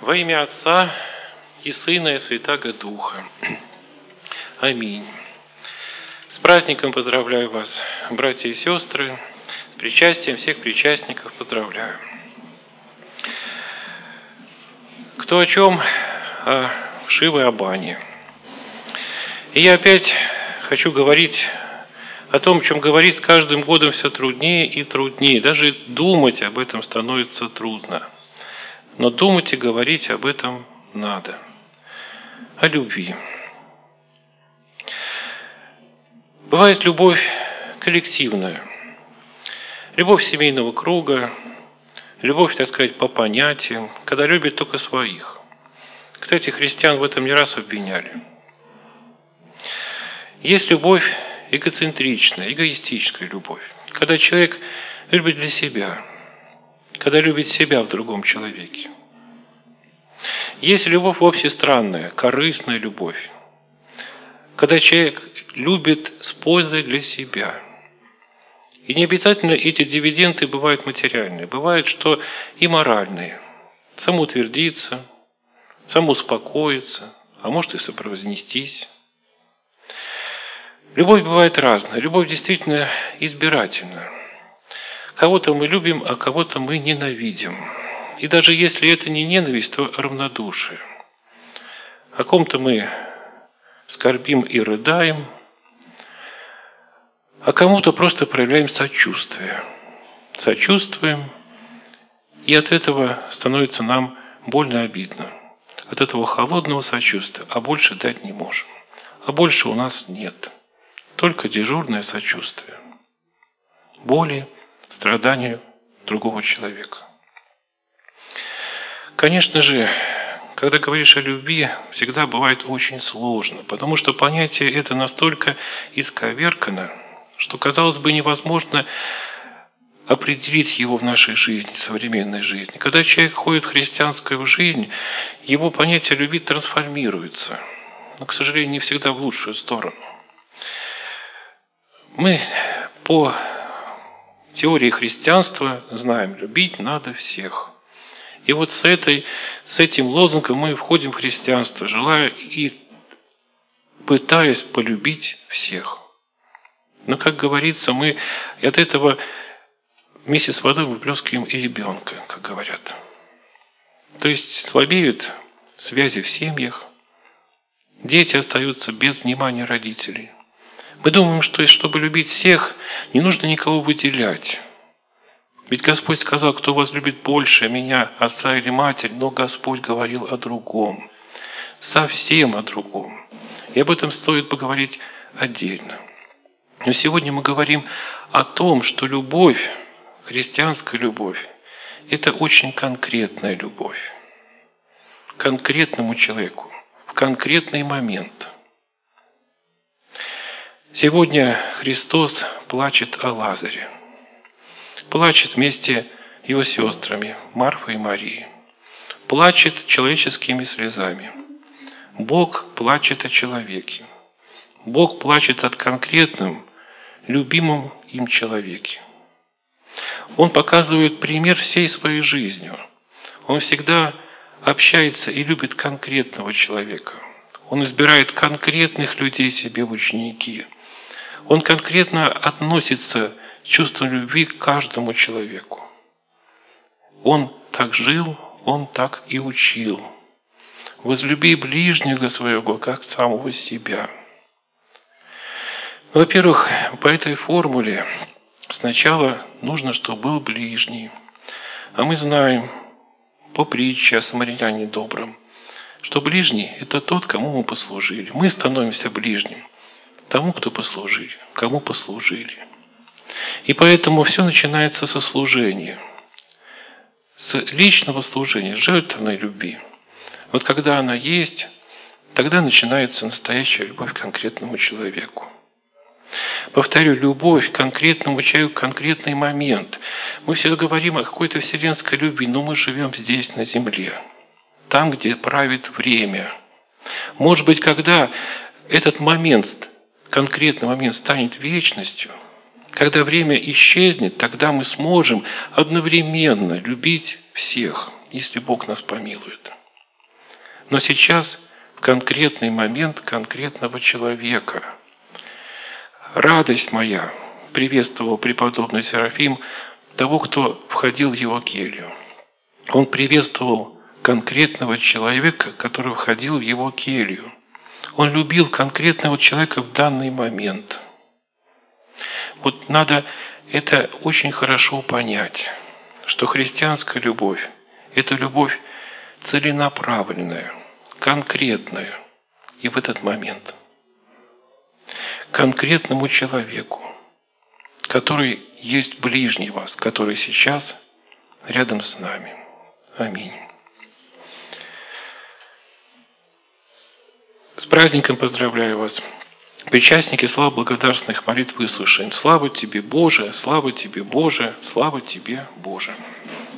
Во имя Отца и Сына и Святаго Духа. Аминь. С праздником поздравляю вас, братья и сестры. С причастием всех причастников поздравляю. Кто о чем, о вшивой о бане. И я опять хочу говорить о том, о чем говорить с каждым годом все труднее и труднее. Даже думать об этом становится трудно. Но думать и говорить об этом надо. О любви. Бывает любовь коллективная. Любовь семейного круга, любовь, так сказать, по понятиям, когда любят только своих. Кстати, христиан в этом не раз обвиняли. Есть любовь эгоцентричная, эгоистическая любовь, когда человек любит для себя, когда любит себя в другом человеке. Есть любовь вовсе странная, корыстная любовь, когда человек любит с пользой для себя. И не обязательно эти дивиденды бывают материальные, бывает, что и моральные. Самоутвердиться, самоуспокоиться, а может и самовознестись. Любовь бывает разная, любовь действительно избирательна. Кого-то мы любим, а кого-то мы ненавидим. И даже если это не ненависть, то равнодушие. О ком-то мы скорбим и рыдаем, а кому-то просто проявляем сочувствие. Сочувствуем, и от этого становится нам больно обидно. От этого холодного сочувствия, а больше дать не можем. А больше у нас нет. Только дежурное сочувствие. Боли, страданию другого человека. Конечно же, когда говоришь о любви, всегда бывает очень сложно, потому что понятие это настолько исковеркано, что, казалось бы, невозможно определить его в нашей жизни, современной жизни. Когда человек ходит в христианскую жизнь, его понятие любви трансформируется, но, к сожалению, не всегда в лучшую сторону. Мы по теории христианства знаем, любить надо всех. И вот с этим лозунгом мы входим в христианство, желая и пытаясь полюбить всех. Но, как говорится, мы от этого вместе с водой выплескиваем и ребенка, как говорят. То есть слабеют связи в семьях, дети остаются без внимания родителей. Мы думаем, что чтобы любить всех, не нужно никого выделять. Ведь Господь сказал, кто вас любит больше меня, отца или матерь, но Господь говорил о другом. Совсем о другом. И об этом стоит поговорить отдельно. Но сегодня мы говорим о том, что любовь, христианская любовь, это очень конкретная любовь. К конкретному человеку, в конкретный момент. Сегодня Христос плачет о Лазаре. Плачет вместе его сестрами Марфой и Марией. Плачет человеческими слезами. Бог плачет о человеке. Бог плачет от конкретном, любимом им человеке. Он показывает пример всей своей жизнью. Он всегда общается и любит конкретного человека. Он избирает конкретных людей себе в ученики. Он конкретно относится с чувством любви к каждому человеку. Он так жил, он так и учил. Возлюби ближнего своего, как самого себя. Во-первых, по этой формуле сначала нужно, чтобы был ближний. А мы знаем по притче о самарянине добром, что ближний – это тот, кому мы послужили. Мы становимся ближним тому, кто послужили, кому послужили. И поэтому все начинается со служения, с личного служения, жертвенной любви. Вот когда она есть, тогда начинается настоящая любовь к конкретному человеку. Повторю, любовь к конкретному человеку, конкретный момент. Мы все говорим о какой-то вселенской любви, но мы живем здесь, на земле, там, где правит время. Может быть, когда этот момент, конкретный момент станет вечностью, когда время исчезнет, тогда мы сможем одновременно любить всех, если Бог нас помилует. но сейчас в конкретный момент конкретного человека. «Радость моя!» – приветствовал преподобный Серафим того, кто входил в его келью. Он приветствовал конкретного человека, который входил в его келью. Он любил конкретного человека в данный момент. Вот надо это очень хорошо понять, что христианская любовь – это любовь целенаправленная, конкретная и в этот момент конкретному человеку, который есть ближний вас, который сейчас рядом с нами. Аминь. С праздником поздравляю вас. Причастники, слава благодарственных молитв выслушаем. Слава тебе, Боже, слава тебе, Боже, слава тебе, Боже.